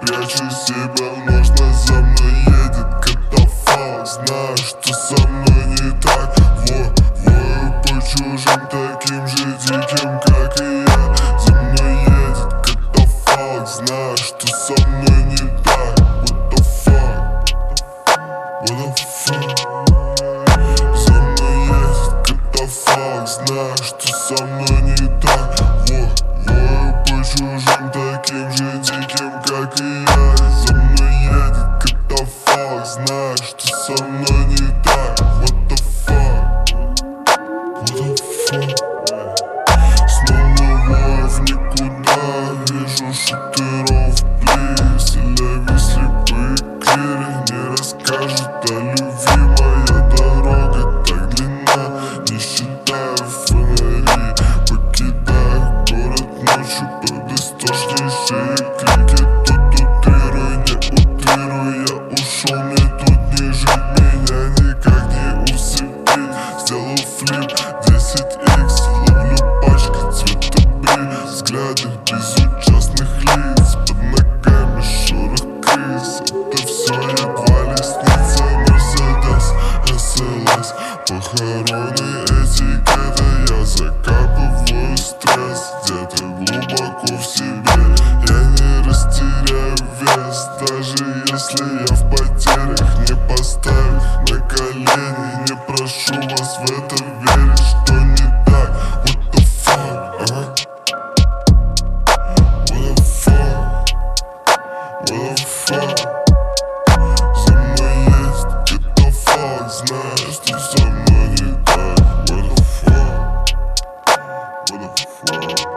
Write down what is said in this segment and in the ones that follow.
прячу себя в ножнах, за мной едет катафалк. Знаю, что со мной не так, вою по чужим, таким же диким, как и я. За мной едет катафалк, знаю, что со мной не так. What the fuck? What the fuck? За мной едет катафалк, знаю, что со мной не так. Вою по чужим, таким же диким, как и я. За мной едет катафалк, знаю, что со мной не так. What the fuck? What the fuck? Снова вою в никуда, вижу шутеров, плиз. Леви слепые клири не расскажут о любви. Моя дорога так длинна, не считая фонари. Покидаю город ночью под истошнейшие крики. Тут утрируй, не утрируй, я ушел, мне тут не жить. Меня никак не усыпить, сделал флип 10х. Ловлю пачки цвета бри, взгляды безучастных лиц. Под ногами шорох крыс, это все едва ли снится. Мерседес, СЛС, похороны этикета. Я закапываю стресс где-то глубоко в себе. Я не растеряю вес, даже если я в потерях. Не поставив на колени, не прошу вас в это верить, что не так. What the fuck, а? What the fuck? What the fuck? За мной есть катафалк, знаю, что со мной не так. What the fuck? What the fuck?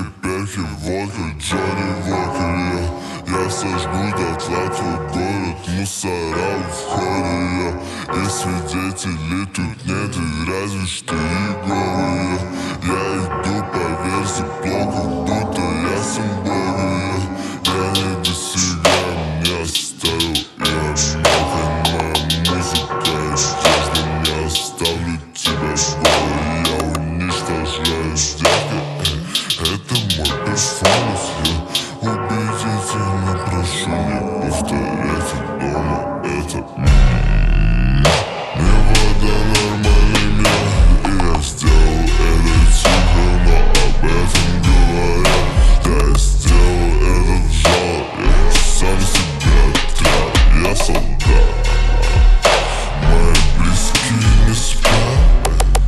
перхи, водка, Джонни Уокер. Я сожгу дотла твой город, мусора в входе. И свидетелей тут нет, и разве что Егоры. Я иду по версии блоков, будто я сам Бога. Я недосягаем, не оставил я много. Моя музыка, если не оставлю тебя голой, я уничтожаю девка. Это мой перформанс, я убедительно прошу не повторять дома это. Мне вода нормальный мир, и я сделал это тихо, но об этом говорят. Да, я сделал это в жар, я сам себя отряд, я солдат. Мои близкие не спят.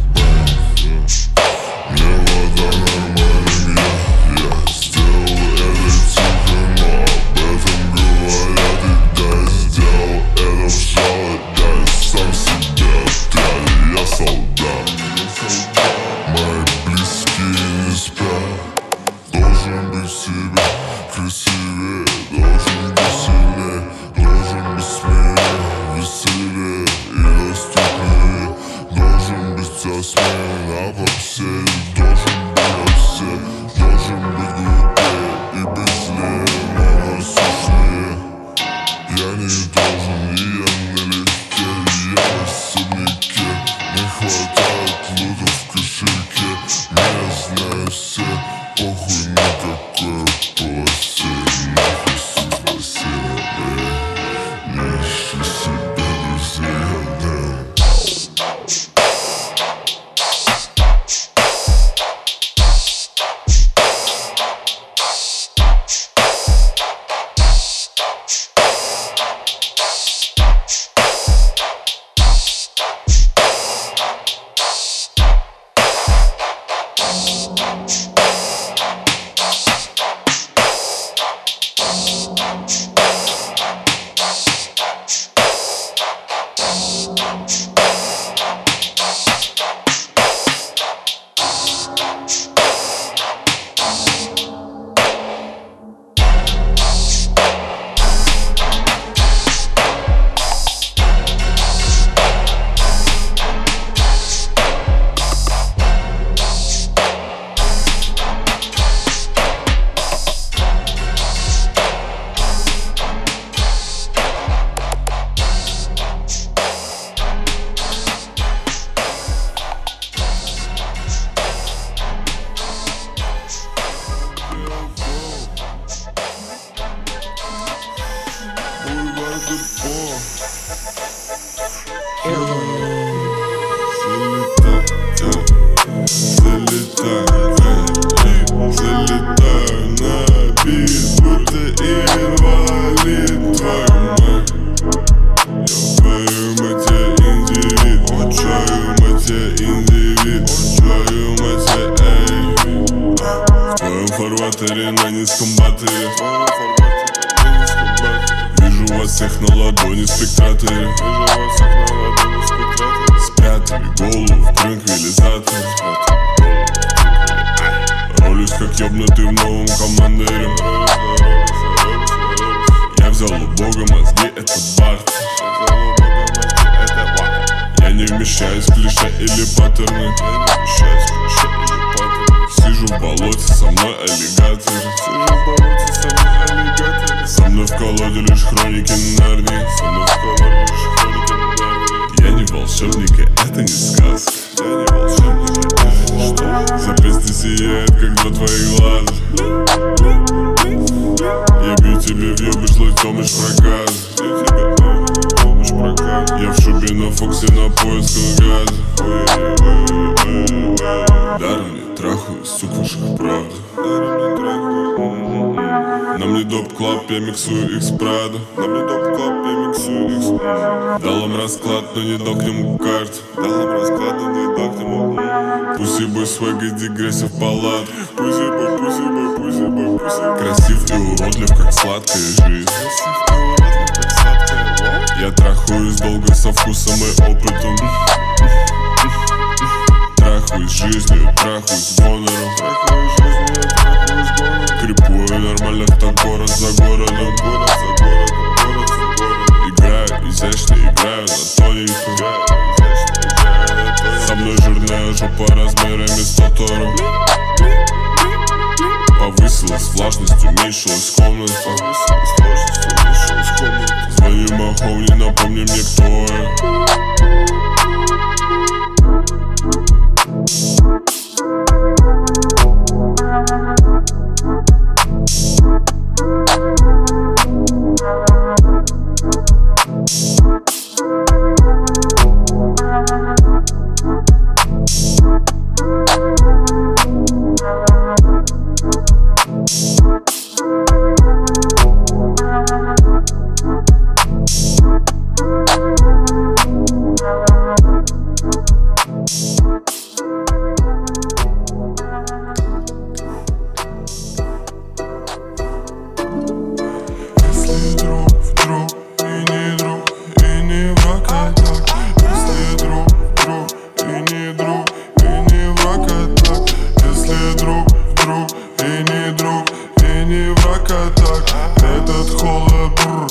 Мне вода нормальный мир, я сделал это тихо, но об этом говорят. И да, я сделал это в жар, да, я сам себя отряд, я солдат. Мои близкие не спят. Должен быть себе красивее, должен быть сильнее, должен быть смелее, веселее и доступнее. Должен быть осмелен, а попсе должен быть все. Должен быть глупее и безлее, но насущнее. Я не должен, и я налегке, я в особняке. Не хватает лута в кошельке, меня знают все. Похуй на какой полосе, нахуй спасибо, не ищи себе друзей. Залетаю на бит, будто инвалид. Твою мать, твою мать, я индивид. Твою мать, я индивид. Твою мать, я эй. В твоем фарватере на низком батаре. Вижу вас всех на ладони спектраторе. Спрятали голову в транквилизаторе. Ролюсь как ёбнутый в новом командире. Я взял у Бога мозги, это бард. Я не вмещаюсь в клише или паттерны. Сижу в болоте, со мной аллигатор. Со мной в колоде лишь хроники Нарнии. Я не волшебник, и это не сказка. Запястье сияет, как два твоих глаза. Я бью тебе в ёбыш, лойтомишь проказ. Я в шубе на Фоксе на поисках газа. Даром не трахаю, сук ваших правда. Нам не доп-клаб, я миксую их с Прада. Дал им расклад, но не дал к нему карт. Пуси-бой, свэг и дегрессив палат. Красив и уродлив, как сладкая жизнь. Я трахаюсь долго со вкусом и опытом. трахаюсь с жизнью, трахаюсь с гонором. Крипую нормально, так город за городом. Играю изящно, играю на тоненьком. Со мной жирная жопа размерами с мотором. Повысилась влажность, уменьшилась комната. Звони Маховни, напомни мне, кто я. Этот холод,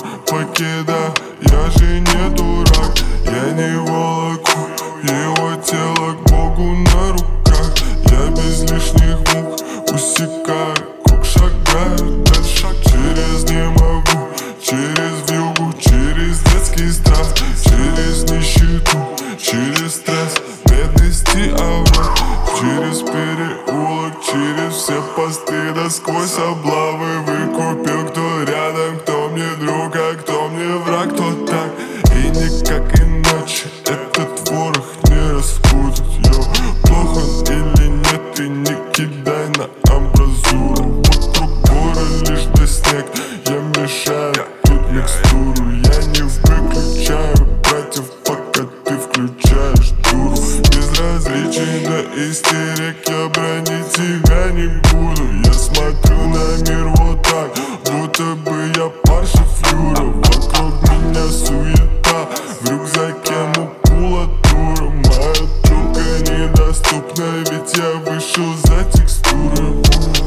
покида, я же не дурак. Я не волоку его тело к Богу на руках. Я без лишних мук усекаю круг, шагаю дальше. Через не могу, через вьюгу, через детский страх, через нищету, через стресс, бедности, овраг. Через переулок, через все посты, да сквозь облавы выкупил, кто рядом, кто мне друг, а кто мне враг, кто так. И никак иначе этот ворох не распутать. Йо, плохо он или нет, и не кидай на амбразуру. Вокруг горы лишь да снег, я мешаю тут микстуру. Я не выключаю братьев, пока ты включаешь дуру. Безразличен до истерик, я бронить тебя не буду. Я смотрю на мир вот так, будто бы я Паша Флюра. Вокруг меня суета, в рюкзаке макулатура. Моя трубка недоступна, ведь я вышел за текстурой.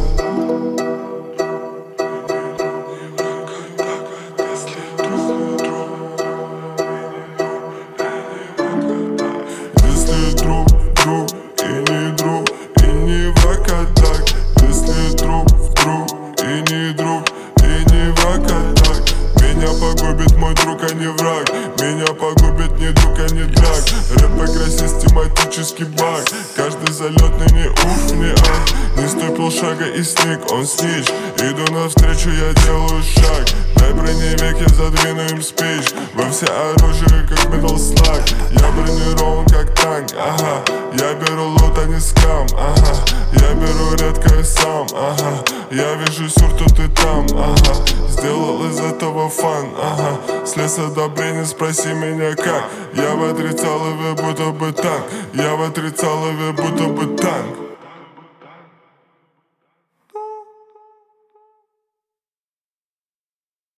Если друг и не друг, и не враг, а так. Если друг и не друг, и не враг, а так. Меня погубит мой друг, а не враг. Меня погубит не друг, а не драк. Рэп-игра систематический баг. Каждый залетный не ух, не ах. Не стой полшага и снег, он снич. Иду навстречу, я делаю шаг. Дай броневик, я задвину им спич. Во все оружие, как Metal Slug. Я бронирован, как танк, ага. Я беру лут, а не скам, ага. Я беру редко сам, ага. Я вижу сюр, тут и там, ага. Сделал из этого фан, ага. Слез одобрения, спроси меня как. Я в отрицалове, будто бы танк. Я в отрицалове, будто бы танк.